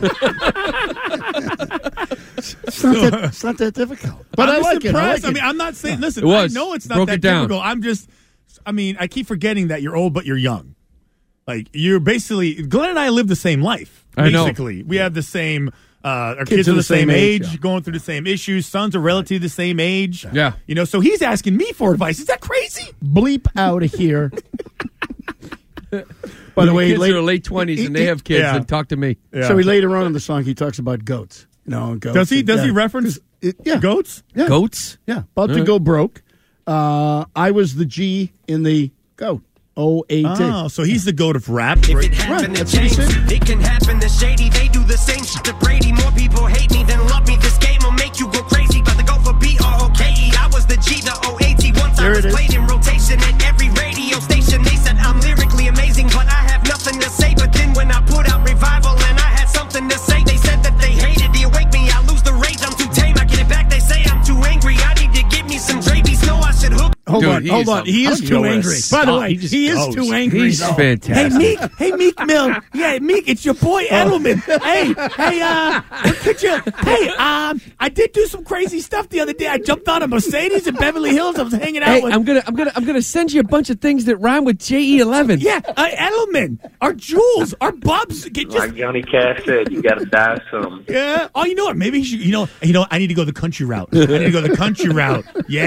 S2: It's not, that, it's not that difficult. But
S4: I'm
S2: I like it. I
S4: impressed.
S2: like
S4: I mean,
S2: it.
S4: I'm not saying. Listen,
S5: It was.
S4: I know it's not
S5: Broke
S4: that
S5: it down.
S4: difficult. I'm just. I mean, I keep forgetting that you're old, but you're young. Like, you're basically. Glenn and I live the same life.
S5: I know.
S4: Basically, we have the same. Uh, our kids, are the same, age, yeah. going through the same issues. Sons are relatively the same age.
S5: Yeah.
S4: You know, so he's asking me for advice. Is that crazy?
S2: Bleep out of here. By the way,
S5: kids
S2: late,
S5: are late twenties and they have kids.
S4: Yeah.
S5: And talk to me.
S4: Yeah.
S2: So he later on in the song he talks about goats. You know, goats.
S4: Does he?
S2: and-
S4: Does
S2: yeah.
S4: he reference
S2: It- yeah.
S4: goats?
S2: Yeah.
S5: Goats.
S2: Yeah, about
S5: All
S2: to
S5: right.
S2: go broke. Uh, I was the G in the goat. O A T.
S4: Oh, so he's the goat of rap.
S15: If
S4: Right.
S15: it happened
S2: Right,
S15: to
S2: that's what he
S15: James,
S2: said.
S15: it can happen to Shady. They do the same shit to Brady. More people hate me than love me. This game will make you go crazy. About to go for B R O K E. I was the G, the O A T. Once
S2: There
S15: I was
S2: it is.
S15: played in rotation at every radio station. They said I'm lyrically amazing, but I have nothing to say. But then when I put out Revival and I had something to say, they said that they hated the awake me. I lose the rage. I'm too tame. I get it back. They say I'm too angry. I need to give me some Drapies. No, I should hook.
S2: Hold
S5: Dude,
S2: on,
S5: he
S2: hold
S5: is
S2: on.
S5: a-
S2: He
S5: I
S2: is
S5: don't
S2: too
S5: know where to
S2: angry.
S5: stop.
S2: By the way,
S4: He
S2: he,
S4: just
S2: is
S4: goes.
S2: too angry.
S5: He's
S2: though.
S5: fantastic.
S4: Hey Meek, hey Meek Mill, yeah Meek, it's your boy Edelman. hey, hey, uh, could you? Hey, um, I did do some crazy stuff the other day. I jumped on a Mercedes in Beverly Hills. I was hanging out
S5: Hey,
S4: with.
S5: I'm gonna, I'm gonna, I'm gonna send you a bunch of things that rhyme with J E eleven.
S4: yeah, uh, Edelman, our Jules, our Bubs. Get just,
S17: Like Johnny Cash said, you got to die some.
S4: yeah. Oh, you know what? Maybe he should, you know, you know. I need to go the country route. I need to go the country route.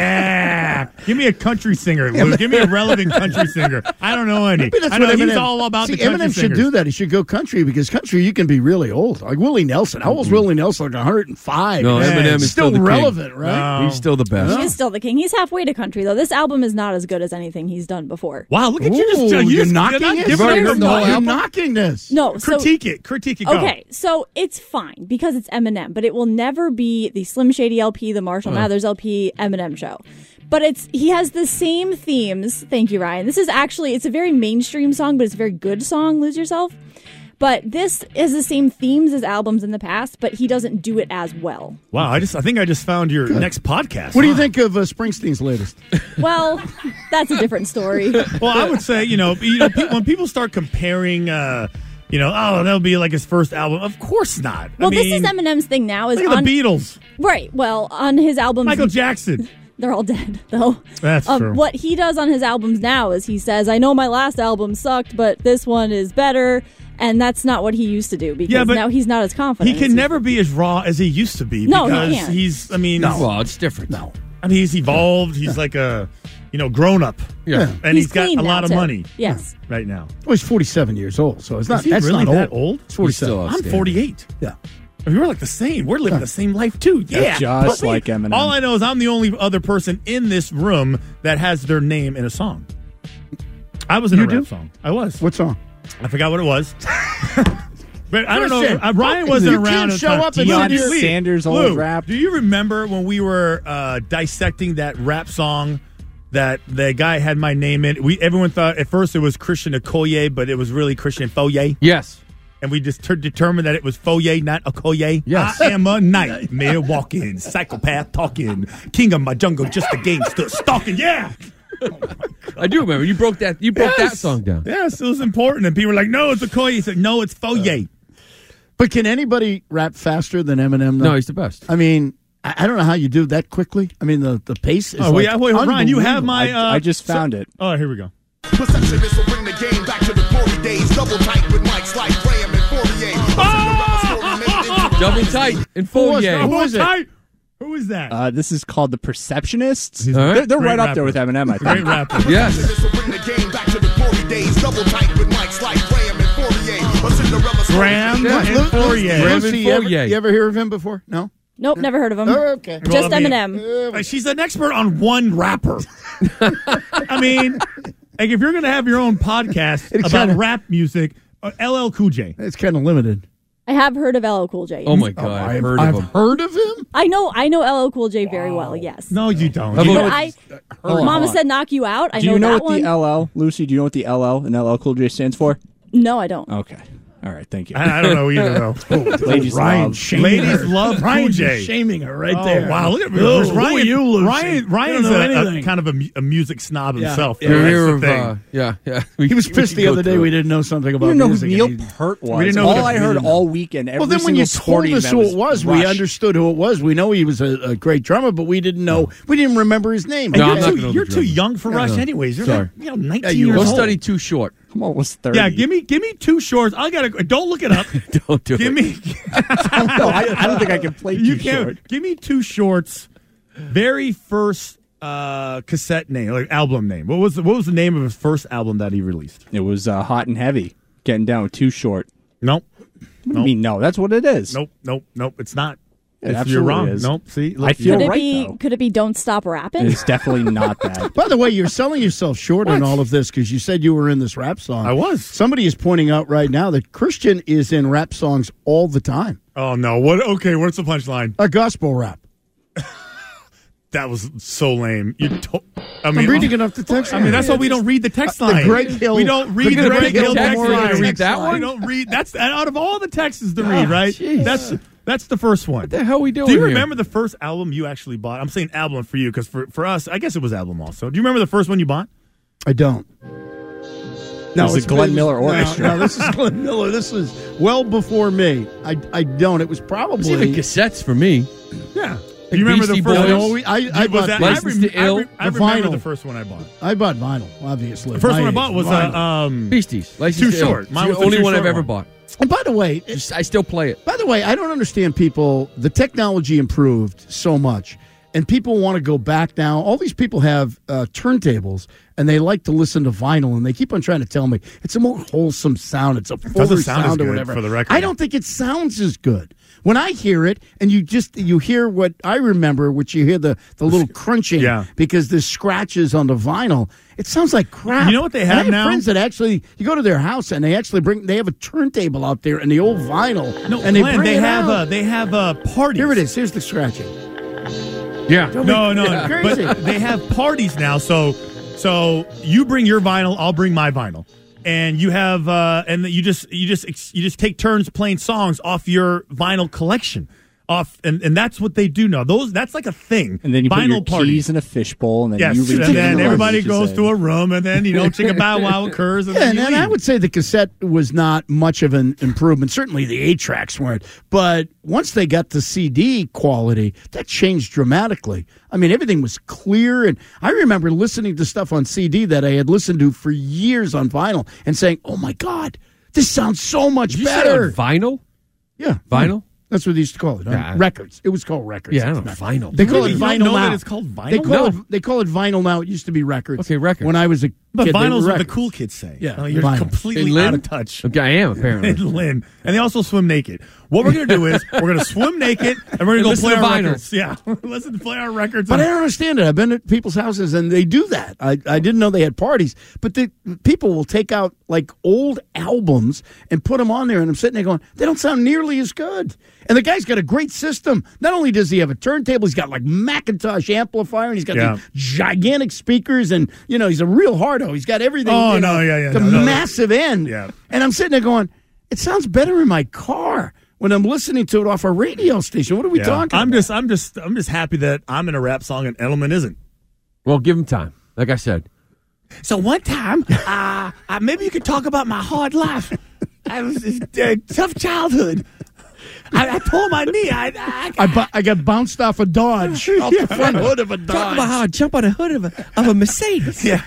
S4: Yeah, give me a country singer, Lou. Give me a relevant country singer. I don't know any.
S2: Maybe that's
S4: I know
S2: what
S4: he's
S2: Eminem,
S4: all about
S2: see,
S4: the country
S2: Eminem should
S4: singers.
S2: do that. He should go country because country you can be really old. Like Willie Nelson. How old's Willie Nelson? Like one hundred five.
S5: No,
S2: Man,
S5: Eminem is
S2: still
S5: still the king.
S2: relevant, right?
S4: No.
S5: He's still the best.
S16: He is still the king. He's halfway to country, though. This album is not as good as anything he's done before.
S4: Wow, look at
S2: Ooh,
S4: you! Just, you
S2: you're
S4: just,
S2: knocking
S4: not
S2: it.
S4: giving
S2: You've already
S4: it
S2: heard
S4: a
S2: the whole
S4: thought.
S2: You're knocking this.
S16: No, so
S4: Critique it. Critique it. Go.
S16: okay, so it's fine because it's Eminem, but it will never be the Slim Shady L P, the Marshall
S5: Uh.
S16: Mathers L P, Eminem show. But it's he has the same themes. Thank you, Ryan. This is actually it's a very mainstream song, but it's a very good song. Lose Yourself. But this is the same themes as albums in the past, but he doesn't do it as well.
S4: Wow, I just I think I just found your next podcast.
S2: What do you think of uh, Springsteen's latest?
S16: Well, that's a different story.
S4: Well, I would say, you know, you know pe- when people start comparing, uh, you know, oh, that'll be like his first album. Of course not.
S16: Well,
S4: I mean,
S16: this is Eminem's thing now. Is
S4: look at
S16: on
S4: the Beatles,
S16: right? Well, on his albums,
S4: Michael Jackson.
S16: they're all dead, though.
S4: That's
S16: um,
S4: true.
S16: What he does on his albums now is he says, "I know my last album sucked, but this one is better." And that's not what he used to do because
S4: Yeah, but
S16: now he's not as confident.
S4: He can never be as raw as he used to be.
S16: No, he
S4: because
S16: can't.
S4: he's. I mean,
S5: No, well, it's different.
S2: No.
S4: I mean, he's evolved. He's like a, you know, grown up.
S5: Yeah.
S4: and
S16: He's
S4: he's got
S16: clean
S4: a
S16: now,
S4: lot of
S16: too.
S4: money.
S16: Yes.
S4: right now.
S2: Well, he's forty-seven years old, so it's not.
S4: Is he
S2: that's
S4: really
S2: not
S4: that
S2: old.
S4: old?
S2: It's forty-seven.
S5: He's still
S4: I'm forty-eight.
S2: Yeah.
S4: I mean, we're like the same. We're living the same life too. Yeah,
S10: just
S4: But wait,
S10: like Eminem.
S4: All I know is I'm the only other person in this room that has their name in a song. I was in
S2: You
S4: a rap
S2: do?
S4: song. I was.
S2: What song?
S4: I forgot what it was. But I don't know.
S2: Christian,
S4: Uh, Ryan wasn't
S2: you
S4: around.
S2: can't
S4: at the
S2: show
S4: time.
S2: up and
S4: Lou,
S2: sit
S4: do
S2: here-
S4: you-
S10: Sanders'
S4: Lou,
S10: old rap.
S4: Do you remember when we were uh, dissecting that rap song that the guy had my name in? We everyone thought at first it was Christian Okoye, but it was really Christian Foye.
S5: Yes.
S4: and we just ter- determined that it was Foye, not Okoye.
S5: Yes.
S4: I am a nightmare walking, psychopath talking, king of my jungle, just a gangster stalking. Yeah.
S5: I do remember. You broke that You broke
S4: Yes.
S5: that song down.
S4: Yes, it was important. And people were like, no, it's Okoye. He said, no, it's Foye.
S2: But can anybody rap faster than Eminem? Though?
S5: No, he's the best.
S2: I mean, I, I don't know how you do that quickly. I mean, the, the pace is
S4: Oh,
S2: like
S4: wait, wait, Ryan, you have
S2: unbelievable.
S4: my. Uh,
S18: I just found
S4: so-
S18: it.
S4: Oh, here we go.
S19: Perceptionist will bring the game back to the glory days. Double tight with mics like Graham and Fourier.
S5: Double tight and
S2: Who was
S5: Fourier.
S2: that? Who is it?
S4: Tight. Who is that?
S18: Uh, this is called The Perceptionists.
S4: He's
S5: a
S18: They're, they're
S4: great
S18: right up
S4: rapper.
S18: there with Eminem, I think.
S4: Great rapper.
S5: Yes.
S19: Perceptionist will bring the game back to the glory days. Double tight with mics like Graham and Fourier. A Cinderella story.
S4: Graham
S5: Yeah.
S4: and Fourier.
S5: Graham
S2: Lucy,
S5: and
S2: you ever,
S5: Fourier.
S2: you ever hear of him before? No?
S16: Nope, never heard of him.
S2: Oh, okay.
S16: Just
S4: Well, I mean,
S16: Eminem.
S4: uh, she's an expert on one rapper. I mean, like if you're going to have your own podcast
S2: It's
S4: about
S2: kinda-
S4: rap music, uh, L L Cool J.
S2: It's kind of limited.
S16: I have heard of L L Cool J.
S5: Oh, my
S2: Oh,
S5: God. I've
S2: I've,
S5: heard
S2: I've
S5: of him.
S2: heard of him?
S16: I know I know L L Cool J very well, yes.
S4: No, you don't.
S5: How
S4: You
S5: about-
S16: But
S4: know-
S16: I,
S18: Hold on,
S16: Mama
S18: hold on.
S16: said knock you out. I
S18: Do
S16: know
S18: you know
S16: that
S18: what
S16: one.
S18: the L L, Lucy, do you know what the L L and L L Cool J stands for?
S16: No, I don't.
S18: Okay. All right, thank you.
S4: I, I don't know either, though.
S18: Ladies
S2: Ryan
S18: love.
S2: shaming
S4: Ladies
S2: her.
S4: love Cool
S2: Ryan's
S4: J.
S2: just shaming her right
S4: Oh,
S2: there.
S4: wow, look at
S2: Oh,
S4: Ryan.
S2: who are you, Lucy?
S4: Ryan,
S2: You
S4: Ryan's
S2: don't know
S4: a, a,
S2: anything.
S4: kind of a, mu- a music snob
S2: Yeah.
S4: himself.
S2: Yeah.
S4: though.
S5: You're
S4: That's
S5: here
S4: the
S5: of,
S4: thing.
S5: uh, yeah, yeah. We-
S2: He was
S5: we
S2: pissed
S5: can
S2: the
S5: go
S2: other day
S5: through
S2: we
S5: it.
S2: didn't know something about
S18: You know who
S2: music.
S18: Neil
S2: and he-
S18: Peart was.
S4: we didn't know
S18: all
S4: who-
S18: I
S4: we
S18: heard
S4: didn't know.
S18: all weekend. Every
S2: Well, then when you
S18: single
S2: told
S18: sporting
S2: us
S18: event
S2: who it was, we
S18: Rush.
S2: understood who it was. We know he was a, a great drummer, but we didn't know. We didn't remember his name.
S4: And
S5: No,
S4: you're
S5: I'm not
S4: too,
S5: gonna know the
S4: you're too
S5: drummer.
S4: young for Rush,
S5: no.
S4: anyways. You're
S5: Sorry.
S4: like, you know, nineteen
S2: Yeah, you
S4: years
S5: Go
S2: were
S4: old.
S5: study too short.
S18: I'm almost thirty.
S4: Yeah, give me give me two shorts. I gotta don't look it up.
S5: Don't do
S4: give
S5: it.
S4: me
S18: no, I, I don't think I can play
S4: you
S18: too
S4: can't
S18: short.
S4: give me two shorts. Very first uh, cassette name, like album name. What was the, what was the name of his first album that he released?
S18: It was uh, Hot and Heavy. Getting down with Too Short.
S4: Nope.
S18: What do
S4: Nope.
S18: you mean, no? That's what it is.
S4: Nope. Nope. Nope. It's not.
S18: It
S4: It's-
S18: absolutely
S4: you're wrong.
S18: is.
S4: Nope. See,
S18: I feel
S16: Could it
S18: right,
S16: be
S18: though.
S16: could it be Don't Stop Rapping?
S18: It's definitely not that.
S2: By the way, you're selling yourself short on all of this because you said you were in this rap song.
S4: I was.
S2: Somebody is pointing out right now that Christian is in rap songs all the time.
S4: Oh no! What? Okay, what's the punchline?
S2: A gospel rap.
S4: That was so lame. You. To- I
S2: I'm
S4: mean,
S2: reading it off the text
S4: I mean,
S2: line.
S4: that's why we don't read the text
S2: The
S4: line.
S2: Greg Hill-
S4: We don't read
S2: the
S4: the,
S2: Greg
S4: Greg
S2: Hill
S4: Hill text
S2: Memorial
S4: line.
S2: text
S5: Read that
S2: line.
S4: We don't read. That's out of all the texts to read, right?
S5: jeez.
S4: That's that's the first one.
S5: What the hell are we doing
S4: Do you
S5: here?
S4: remember the first album you actually bought? I'm saying album for you because for, for us, I guess it was album also. Do you remember the first one you bought?
S2: I don't. No,
S18: It was
S2: it's
S18: the Glenn
S2: it's-
S18: Miller
S2: no,
S18: Orchestra.
S2: No, this is Glenn Miller. This is well before me. I I don't. It was
S5: It was
S2: probably.
S5: even cassettes for me.
S4: Yeah. Do you remember
S5: Beastie
S4: the first
S5: Boys.
S4: one?
S2: No, we- I- I
S4: was
S2: bought
S4: that,
S5: License
S4: I, rem-
S5: to Ill.
S4: I, re- I
S2: The
S4: remember
S2: vinyl.
S4: the first one I bought.
S2: I bought vinyl, obviously.
S4: The first
S2: My
S4: one I
S2: age,
S4: bought was
S2: vinyl.
S4: uh, um,
S5: Beasties. License
S4: Too
S5: to Ill.
S4: Short.
S5: It's
S4: Mine
S5: the
S4: was the
S5: only
S4: Too
S5: one I've
S4: Short
S5: ever
S4: one.
S5: bought.
S2: And by the way, it-
S5: Just- I still play it.
S2: by the way, I don't understand people. The technology improved so much, and people want to go back now. All these people have uh, turntables, and they like to listen to vinyl, and they keep on trying to tell me it's a more wholesome sound. It's a fuller
S4: doesn't sound as
S2: sound or
S4: good,
S2: whatever.
S4: for the record.
S2: I don't think it sounds as good. When I hear it, and you just you hear what I remember, which you hear the, the little crunching,
S4: Yeah.
S2: because there's scratches on the vinyl. It sounds like crap.
S4: You know what they
S2: And
S4: have
S2: I have
S4: now?
S2: friends that actually you go to their house and they actually bring they have a turntable out there and the old vinyl.
S4: No,
S2: and they
S4: Glenn,
S2: bring
S4: they
S2: it
S4: have
S2: out.
S4: uh, they have uh, parties.
S2: Here it is. Here's the scratching.
S5: Yeah.
S4: No, no,
S2: Yeah. Crazy.
S4: but they have parties now. So, so you bring your vinyl, I'll bring my vinyl, and you have, uh, and you just, you just, you just take turns playing songs off your vinyl collection, off, and, and that's what they do now. Those, that's like a thing.
S18: And then you put
S4: vinyl
S18: your
S4: parties.
S18: keys in a fishbowl, and then
S4: Yes,
S18: you
S4: and
S18: retain
S4: then
S18: the
S4: everybody
S18: rights,
S4: goes
S18: you
S4: to
S18: say.
S4: a room, and then you know, chicka bow wow occurs, and
S2: Yeah,
S4: then
S2: and,
S4: you
S2: and I
S4: leave.
S2: would say the cassette was not much of an improvement. Certainly the eight tracks weren't. But once they got the C D quality, that changed dramatically. I mean, everything was clear. And I remember listening to stuff on C D that I had listened to for years on vinyl and saying, oh, my God, this sounds so much
S5: Did you say
S2: better.
S5: on vinyl?
S2: Yeah.
S5: Vinyl?
S2: That's what they used to call it.
S5: Yeah.
S2: uh, records. It was called records.
S5: Yeah, I don't know. Vinyl.
S2: They call
S4: Really?
S2: it
S4: You don't
S2: vinyl
S4: know
S2: now.
S4: that it's called vinyl?
S2: They call
S5: No.
S2: it they call it vinyl now. It used to be records.
S5: Okay, records.
S2: When I was a
S4: But
S2: kid, they
S4: vinyl's
S2: were
S4: what the
S2: records.
S4: cool kids say.
S2: Yeah,
S4: Oh, you're
S2: vinyl.
S4: completely
S5: In Lynn?
S4: out of touch.
S5: Okay, I am, apparently.
S4: And Lynn. And they also swim naked. What we're going to do is we're going to swim naked and we're going to go
S5: listen
S4: play
S5: to
S4: our
S5: vinyl.
S4: records. Yeah. Listen to play our records.
S2: But
S4: and-
S2: I don't understand it. I've been at people's houses and they do that. I, I didn't know they had parties, but the people will take out like old albums and put them on there, and I'm sitting there going, they don't sound nearly as good. And the guy's got a great system. Not only does he have a turntable, he's got like Macintosh amplifier, and he's got
S4: Yeah.
S2: these gigantic speakers, and you know he's a real hardo. He's got everything.
S4: Oh,
S2: you know,
S4: no, yeah, yeah,
S2: the
S4: no, no.
S2: massive end.
S4: Yeah.
S2: And I'm sitting there going, It sounds better in my car when I'm listening to it off a radio station. What are we
S4: Yeah.
S2: talking
S4: I'm
S2: about?
S4: just, I'm just, I'm just happy that I'm in a rap song and Edelman isn't.
S5: Well, give him time. Like I said.
S4: So one time, uh, uh, maybe you could talk about my hard life. I was a tough childhood. I, I tore my knee. I, I,
S2: I, bu- I got bounced off a Dodge, off the front hood of a Dodge.
S5: Talk about how I jump on the hood of a, of a Mercedes.
S4: Yeah.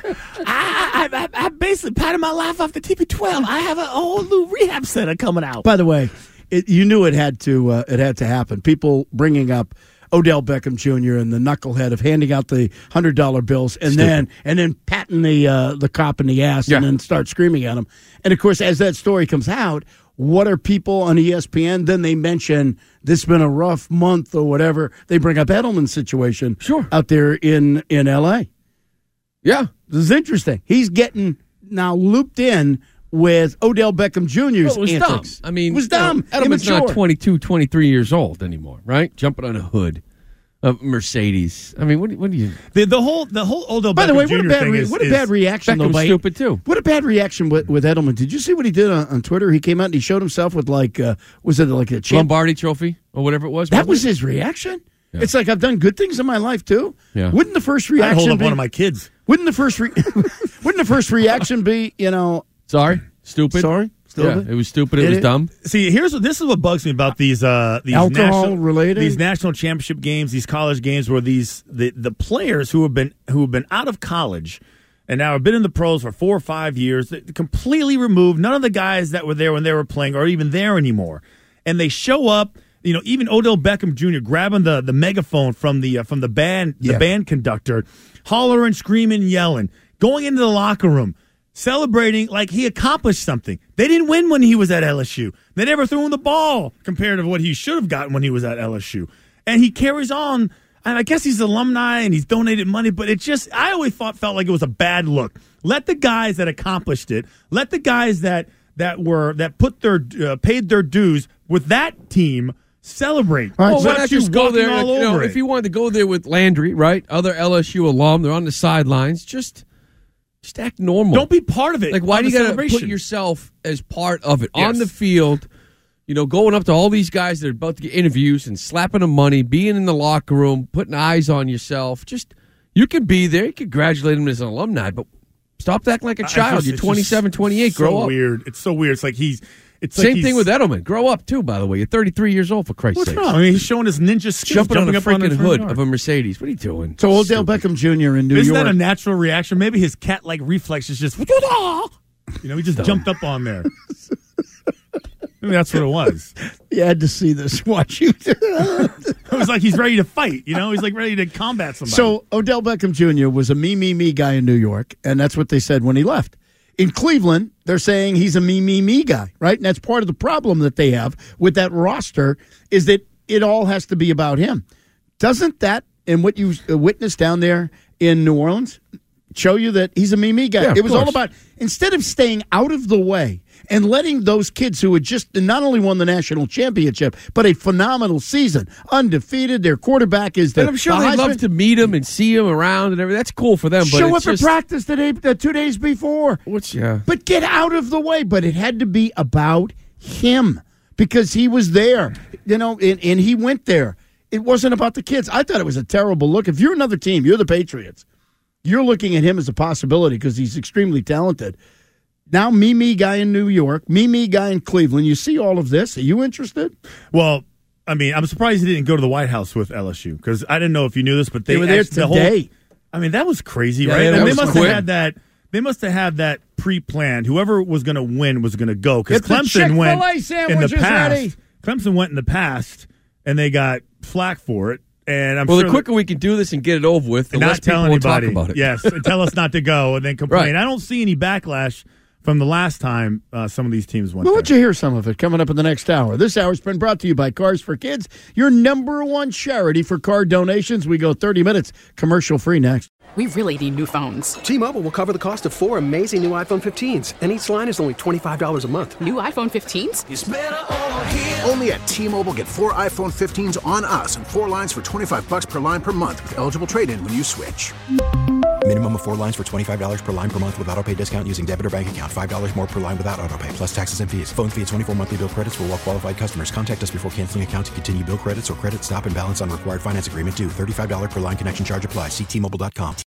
S4: I, I, I, I basically patted my life off the T P twelve. I have a whole new rehab center coming out.
S2: By the way, it, you knew it had to uh, it had to happen. People bringing up Odell Beckham Junior and the knucklehead of handing out the hundred dollar bills and
S5: Stupid.
S2: then and then patting the uh, the cop in the ass
S5: Yeah.
S2: and then start screaming at him. And of course, as that story comes out, what are people on E S P N? Then they mention this has been a rough month or whatever. They bring up Edelman's situation
S5: sure.
S2: out there in in L A.
S5: Yeah,
S2: this is interesting. He's getting now looped in with Odell Beckham Junior's
S5: Well, it was
S2: antics.
S5: dumb. I mean,
S2: it was dumb.
S5: You know, Edelman's
S2: immature.
S5: not twenty-two, twenty-three years old anymore, right? Jumping on a hood of Mercedes. I mean, what, what do you...
S4: The, the whole the whole Odell Beckham
S2: By the way, what
S4: Junior
S2: a bad
S4: thing
S2: re-
S4: is,
S2: what a
S4: is-
S2: bad reaction though.
S5: Beckham's
S2: By,
S5: stupid too.
S2: What a bad reaction with, with Edelman. Did you see what he did on, on Twitter? He came out and he showed himself with like uh, was it like a champ-
S5: Lombardi Trophy or whatever it was.
S2: That
S5: wasn't
S2: was
S5: it?
S2: his reaction. It's like I've done good things in my life too.
S5: Yeah.
S2: Wouldn't the first
S4: I'd
S2: reaction
S4: hold up
S2: be,
S4: one of my kids.
S2: Wouldn't the first re- wouldn't the first reaction be you know
S5: Sorry, stupid.
S2: sorry stupid?
S5: Yeah, it was stupid. It was
S2: Idiot.
S5: dumb.
S4: See, here's what this is what bugs me about these uh these
S2: Alcohol
S4: national,
S2: related?
S4: these national championship games, these college games where these the, the players who have been who have been out of college and now have been in the pros for four or five years, they're completely removed. None of the guys that were there when they were playing are even there anymore, and they show up. You know, even Odell Beckham Junior grabbing the, the megaphone from the uh, from the band the
S2: Yeah.
S4: band conductor, hollering, screaming, yelling, going into the locker room, celebrating like he accomplished something. They didn't win when he was at L S U. They never threw him the ball compared to what he should have gotten when he was at L S U. And he carries on. And I guess he's alumni and he's donated money, but it just I always thought felt like it was a bad look. Let the guys that accomplished it, let the guys that that were that put their uh, paid their dues with that team celebrate.
S5: Well,
S4: Not
S5: why not
S4: you
S5: just go
S4: walking
S5: there?
S4: all
S5: You know,
S4: over
S5: if
S4: it.
S5: you wanted to go there with Landry, right? Other L S U alum, they're on the sidelines. Just, just act normal.
S4: Don't be part of it.
S5: Like, why
S4: on
S5: do you
S4: the
S5: got to
S4: celebration.
S5: put yourself as part of it
S4: Yes.
S5: on the field? You know, going up to all these guys that are about to get interviews and slapping them money, being in the locker room, putting eyes on yourself. Just, you can be there. You can congratulate them as an alumni, but stop acting like a
S4: I-
S5: child.
S4: it's just-
S5: You're
S4: it's
S5: twenty-seven,
S4: just
S5: twenty-eight.
S4: so
S5: Grow up.
S4: weird. It's so weird. It's like he's. It's
S5: Same
S4: like he's,
S5: thing with Edelman. Grow up, too, by the way. You're thirty-three years old, for Christ's
S4: What's
S5: sake.
S4: wrong? I mean, he's showing his ninja skills,
S5: Jumping, on the
S4: up on
S5: freaking
S4: the
S5: hood
S4: front
S5: of a Mercedes. What are you doing?
S2: So Odell Beckham Junior in New
S4: Isn't
S2: York.
S4: that a natural reaction? Maybe his cat-like reflex is just, you know, he just jumped up on there. Maybe that's what it was.
S2: You had to see this. Watch you.
S4: It was like he's ready to fight. You know, he's like ready to combat somebody.
S2: So Odell Beckham Junior was a me, me, me guy in New York, and that's what they said when he left. In Cleveland, they're saying he's a me, me, me guy, right? And that's part of the problem that they have with that roster is that it all has to be about him. Doesn't that, and what you witnessed down there in New Orleans, show you that he's a me, me guy?
S5: Yeah, of
S2: it was all
S5: course.
S2: about, instead of staying out of the way and letting those kids who had just not only won the national championship, but a phenomenal season, undefeated, their quarterback is the
S5: And I'm sure
S2: the
S5: they'd love
S2: Heisman-
S5: to meet him and see him around and everything. That's cool for them. But
S2: show
S5: it's
S2: up
S5: just,
S2: at practice the day, the two days before.
S5: Which, yeah.
S2: But get out of the way. But it had to be about him because he was there, you know, and, and he went there. It wasn't about the kids. I thought it was a terrible look. If you're another team, you're the Patriots, you're looking at him as a possibility because he's extremely talented. Now, me, me guy in New York, me, me guy in Cleveland. You see all of this. Are you interested?
S4: Well, I mean, I'm surprised he didn't go to the White House with L S U because I didn't know if you knew this, but they,
S2: They were there
S4: actually- the
S2: today.
S4: Whole, I mean, that was crazy,
S5: Yeah,
S4: right?
S5: yeah,
S4: And
S5: that
S4: they
S5: was
S4: must
S5: quick.
S4: have had that. They must have had that pre-planned. Whoever was going to win was going to go because
S2: Get the
S4: Clemson went
S2: Chick-fil-A
S4: in the
S2: sandwiches
S4: past.
S2: ready.
S4: Clemson went in the past, and they got flack for it. And I'm
S5: Well,
S4: sure
S5: the quicker we can do this and get it over with, the
S4: and
S5: less
S4: not tell
S5: people will talk
S4: anybody.
S5: about it.
S4: Yes, and tell us not to go, and then complain.
S5: Right.
S4: I don't see any backlash from the last time uh, some of these teams went
S2: Well,
S4: there.
S2: let you hear some of it coming up in the next hour. This hour's been brought to you by Cars for Kids, your number one charity for car donations. We go thirty minutes commercial free next.
S20: We really need new phones.
S21: T-Mobile will cover the cost of four amazing new iPhone fifteens, and each line is only twenty-five dollars a month.
S20: New iPhone fifteens?
S21: It's better over here.
S12: Only at T-Mobile, get four iPhone fifteens on us and four lines for twenty-five bucks per line per month with eligible trade-in when you switch.
S13: Minimum of four lines for twenty-five dollars per line per month with autopay discount using debit or bank account. five dollars more per line without autopay, plus taxes and fees. Phone fee at twenty-four monthly bill credits for well qualified customers. Contact us before canceling account to continue bill credits or credit stop and balance on required finance agreement due. thirty-five dollars per line connection charge applies. See T Mobile dot com.